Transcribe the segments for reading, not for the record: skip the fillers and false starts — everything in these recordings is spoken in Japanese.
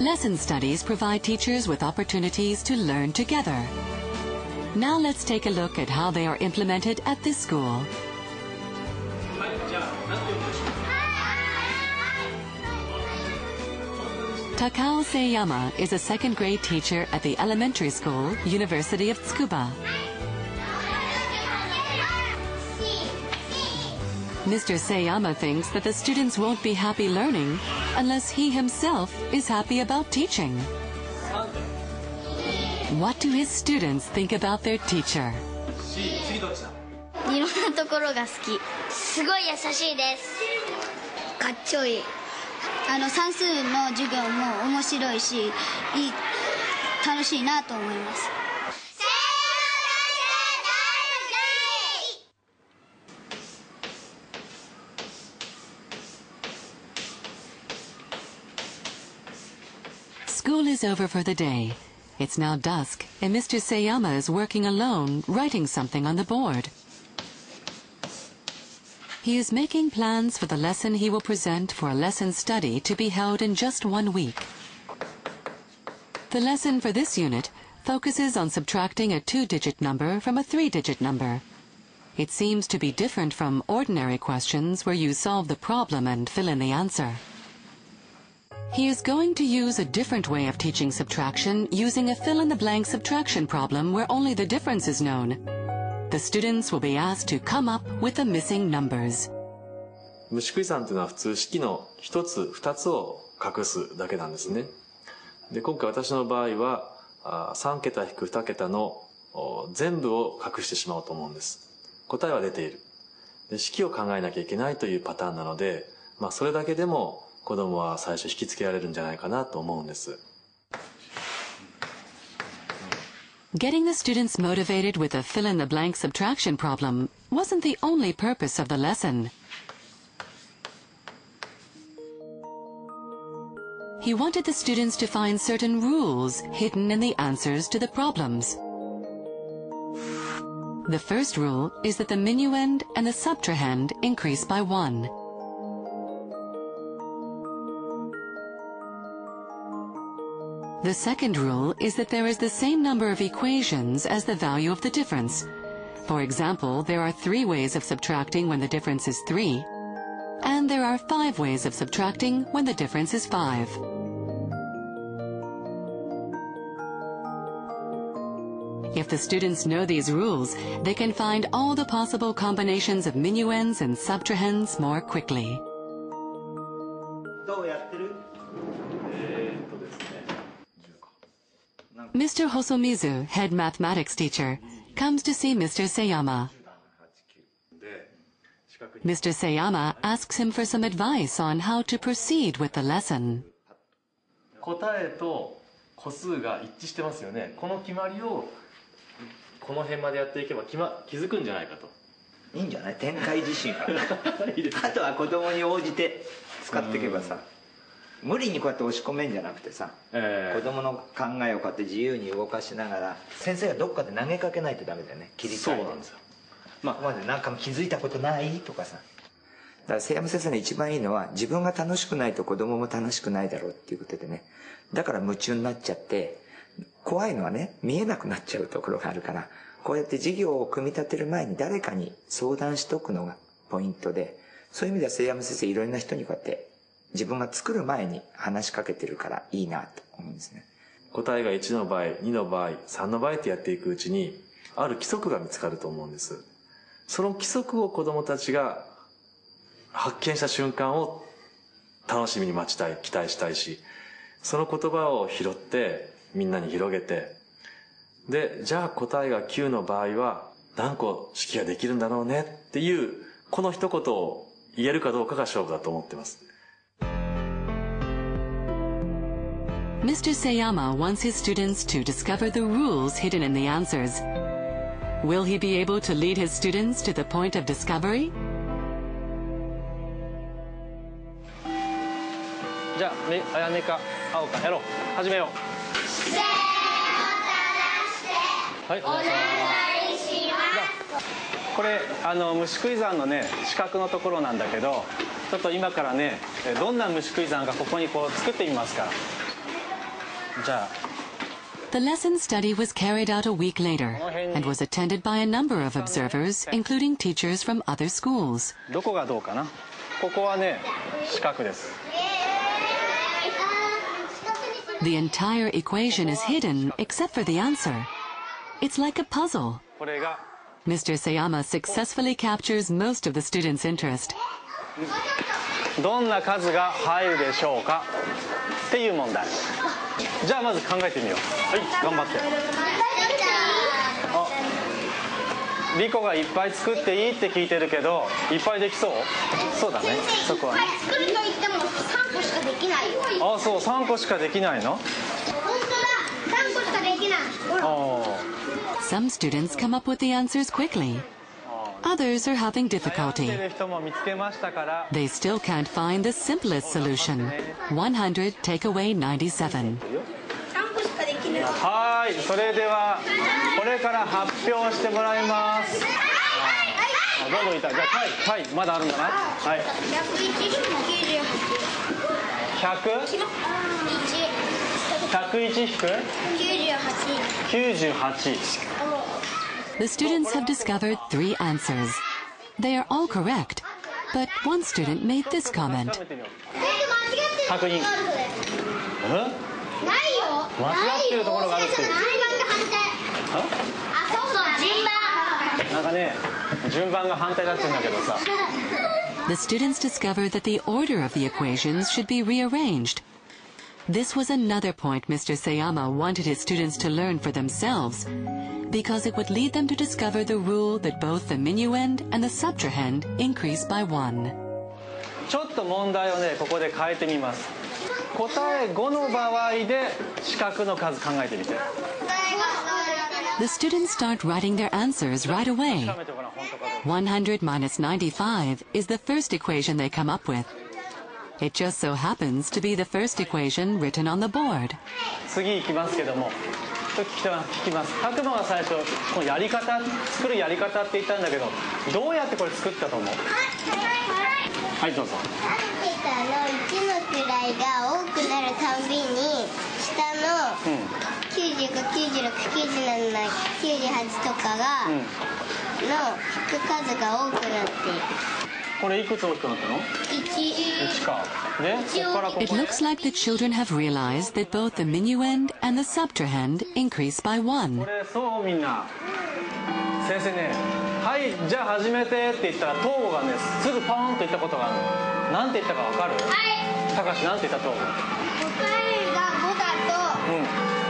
Lesson studies provide teachers with opportunities to learn together. Now let's take a look at how they are implemented at this school. Takao Seiyama is a second-grade teacher at the elementary school, University of Tsukuba. Mr. Seiyama thinks that the students won't be happy learning unless he himself is happy about teaching. What do his students think about their teacher? いろんなところが好き。すごい優しいです。かっちょいい。算数の授業も面白いし、楽しいなと思います。 School is over for the day. It's now dusk, and Mr. Seiyama is working alone, writing something on the board. He is making plans for the lesson he will present for a lesson study to be held in just 1 week. The lesson for this unit focuses on subtracting a 2-digit number from a 3-digit number. It seems to be different from ordinary questions where you solve the problem and fill in the answer. He is going to use a different way of teaching subtraction using a fill-in-the-blank subtraction problem where only the difference is known. The students will be asked to come up with the missing numbers. 虫食い算というのは普通式の1つ2つを隠すだけなんですね。で、今回私の場合は3桁引く2桁の全部を隠してしまおうと思うんです。答えは出ている。で、式を考えなきゃいけないというパターンなので、それだけでも子供は最初引きつけられるんじゃないかなと思うんです。 Getting the students motivated with a fill-in-the-blank subtraction problem wasn't the only purpose of the lesson. He wanted the students to find certain rules hidden in the answers to the problems. The first rule is that the minuend and the subtrahend increase by 1. The second rule is that there is the same number of equations as the value of the difference. For example, there are 3 ways of subtracting when the difference is 3, and there are 5 ways of subtracting when the difference is 5. If the students know these rules, they can find all the possible combinations of minuends and subtrahends more quickly. Mr. Hosomizu, head mathematics teacher, comes to see Mr. Seiyama. Mr. Seiyama asks him for some advice on how to proceed with the lesson. 答えと個数が一致してますよね。この決まりをこの辺までやっていけば気づくんじゃないかと。 いいんじゃない？展開自身が。あとは子供に応じて使っていけばさ。無理にこうやって押し込めんじゃなくてさ、子供の考えをこうやって自由に動かしながら先生がどっかで投げかけないとダメだよね。切り替えて。そうなんですよ。ここまで何か気づいたことないとかさ。だから瀬山先生の一番いいのは自分が楽しくないと子供も楽しくないだろうっていうことでね。だから夢中になっちゃって怖いのはね見えなくなっちゃうところがあるから、こうやって授業を組み立てる前に誰かに相談しとくのがポイントで、そういう意味では瀬山先生いろんな人にこうやって自分が作る前に話しかけてるからいいなと思うんですね。 答えが1の場合、2の場合、3の場合ってやっていくうちにある規則が見つかると思うんです。その規則を子どもたちが発見した瞬間を楽しみに待ちたい、期待したいし、その言葉を拾ってみんなに広げて、で、じゃあ答えが9の場合は何個式ができるんだろうねっていうこの一言を言えるかどうかが勝負だと思ってます。 Mr. Seiyama wants his students to discover the rules hidden in the answers. Will he be able to lead his students to the point of discovery? じゃあ、あやめか青かやろう。始めよう。 せーの正して、お願いします。 これ虫食い算のね四角のところなんだけど、ちょっと今からねどんな虫食い算かここにこう作ってみますから。 The lesson study was carried out a week later and was attended by a number of observers, including teachers from other schools. どこがどうかな。ここはね、四角です。 The entire equation is hidden except for the answer. It's like a puzzle. これが Mr. Sayama successfully captures most of the students' interest. どんな数が入るでしょうかっていう問題。じゃあまず考えてみよう。はい、頑張って。あ、リコがいっぱい作っていいって聞いてるけど、いっぱいできそう？そうだね。そこはね。 作ると言っても3個しかできないよ。 あ、そう、3個しかできないの？ 本当だ、3個しかできない。ほら。 Some students come up with the answers quickly. Others are having difficulty. They still can't find the simplest solution. 100 take away 97. はい、それではこれから発表してもらいます。どんどんいた。じゃあタイまだあるんだな。はい。101引く98。 The students have discovered 3 answers. They are all correct, but one student made this comment. 確認。間違ってるところがあるっていう。なんかね、順番が反対だって言うんだけどさ。 The students discovered that the order of the equations should be rearranged. This was another point Mr. Sayama wanted his students to learn for themselves, because it would lead them to discover the rule that both the minuend and the subtrahend increase by 1. ちょっと問題をね、ここで変えてみます。答え5の場合で四角の数考えてみて。 The students start writing their answers right away. 100 minus 95 is the first equation they come up with. It just so happens to be the first equation written on the board. 次行きますけども、聞きます。拓磨が最初このやり方、作るやり方って言ったんだけど、どうやってこれ作ったと思う？はい、どうぞ。 1の1の位が多くなるたんびに下の95、96、97、98とかが、の引く数が多くなっていく。 これいくつ大きくなったの？1か。で、ここからここ。 It looks like the children have realized that both the minuend and the subtrahend increase by 1. これそうみんな。先生ね、はい、じゃあ始めてって言ったら東郷がね、すぐポーンと言ったことがあるの。なんて言ったかわかる？はい。高橋なんて言った東郷？ 答えが5だと、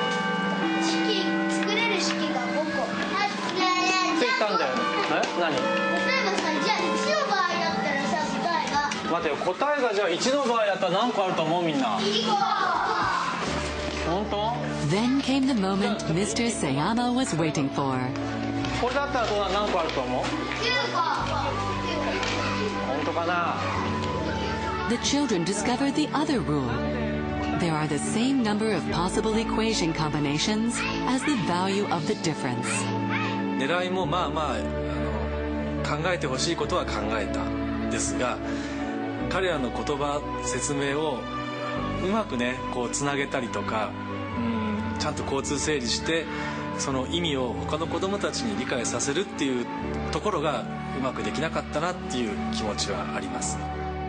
作れる式が5個。 って言ったんだよね。何？ 例えばさ、じゃあ1の場合だったらさ、答えが。 待てよ、答えがじゃあ1の場合だったら何個あると思うみんな。 2個。 本当？ Then came the moment Mr. Sayama was waiting for. これだったら何個あると思う？ 9個。 本当かな？ The children discovered the other rule. There are the same number of possible equation combinations as the value of the difference. 狙いもまあまあ考えてほしいことは考えたんですが、彼らの言葉説明をうまくねこうつなげたりとか、ちゃんと交通整理してその意味を他の子どもたちに理解させるっていうところがうまくできなかったなっていう気持ちはあります。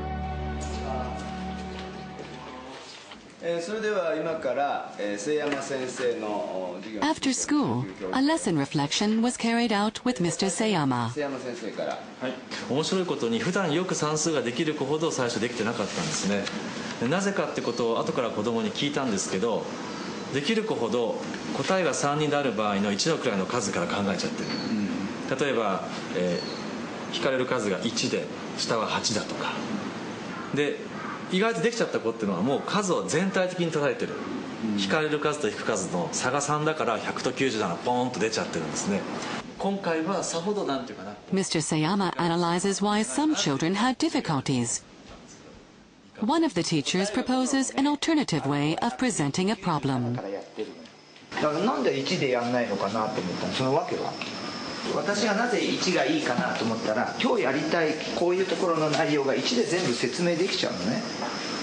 それでは今から瀬山先生の授業。 After school, a lesson reflection was carried out with Mr. Sayama. 瀬山先生から。 はい、面白いことに普段よく算数ができる子ほど最初できてなかったんですね。なぜかってことを後から子供に聞いたんですけど、できる子ほど答えが3になる場合の1の位の数から考えちゃってる。例えば、引かれる数が1で下は8だとかで、意外とできちゃった子っていうのはもう数を全体的に捉えてる。引かれる数と引く数の差が3だから100と97ポーンと出ちゃってるんですね。今回はさほどなんていうかな。 Mr. Sayama analyzes why some children had difficulties. One of the teachers proposes an alternative way of presenting a problem. だからなんで1でやんないのかなと思ったの。そのわけは私がなぜ1がいいかなと思ったら、今日やりたいこういうところの内容が1で全部説明できちゃうのね。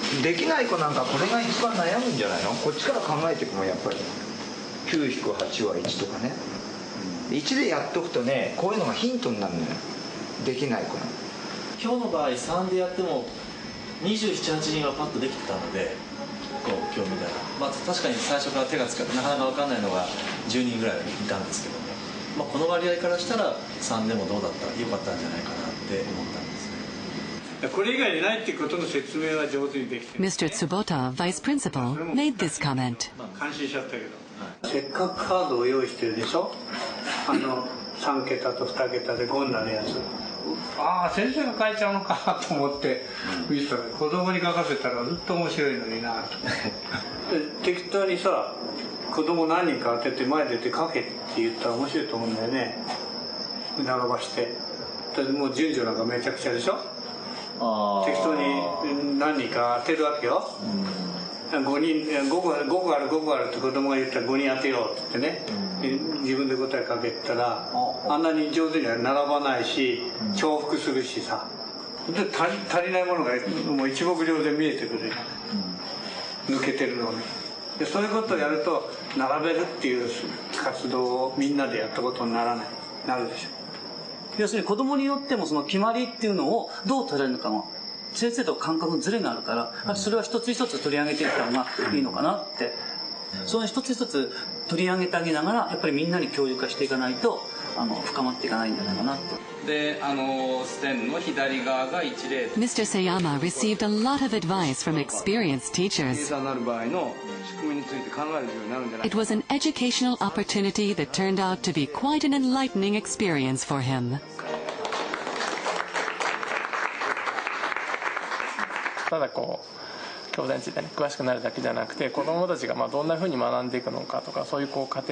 できない子なんかこれが一番悩むんじゃないの？こっちから考えていくもんやっぱり。9-8は1とかね。1でやっとくとね、こういうのがヒントになるのよ。できない子の。 今日の場合3でやっても27、8人はパッとできてたので、今日見たら、まあ、確かに最初から手がつかなかなか分かんないのが10人ぐらいいたんですけども、まあ、この割合からしたら3でもどうだった良かったんじゃないかなって思ったんですね。 これ以外にないっていうことの説明は上手にできてる、ね。 Mr. Tsubota, vice principal, made this comment. 感心しちゃったけど、せっかくカードを用意してるでしょ。3桁と2桁で5になるやつ。ああ、先生が書いちゃうのかと思って見てたら、子供に書かせたらずっと面白いのになと。適当にさ、子供何人か当てて前出て書けって言ったら面白いと思うんだよね。長ばして。もう順序なんかめちゃくちゃでしょ。適当に何人か当てるわけよ。5個あるって子供が言ったら5人当てようって言ってね、自分で答えかけたらあんなに上手には並ばないし重複するしさ、で足りないものがもう一目瞭然見えてくる、抜けてるのね。でそういうことをやると並べるっていう活動をみんなでやったことになるでしょ。 要するに子供によってもその決まりっていうのをどう取れるのかも先生と感覚のズレがあるから、それは一つ一つ取り上げていった方がいいのかなって、その一つ一つ取り上げてあげながらやっぱりみんなに共有化していかないと深まっていかないんじゃないかなって。 で、ステンの左側が一例。 Mr. Sayama received a lot of advice from experienced teachers. It was an educational opportunity that turned out to be quite an enlightening experience for him. ただ教材について、詳しくなるだけじゃなくて、子どもたちがどんなふうに学んでいくのかとか、そういう過程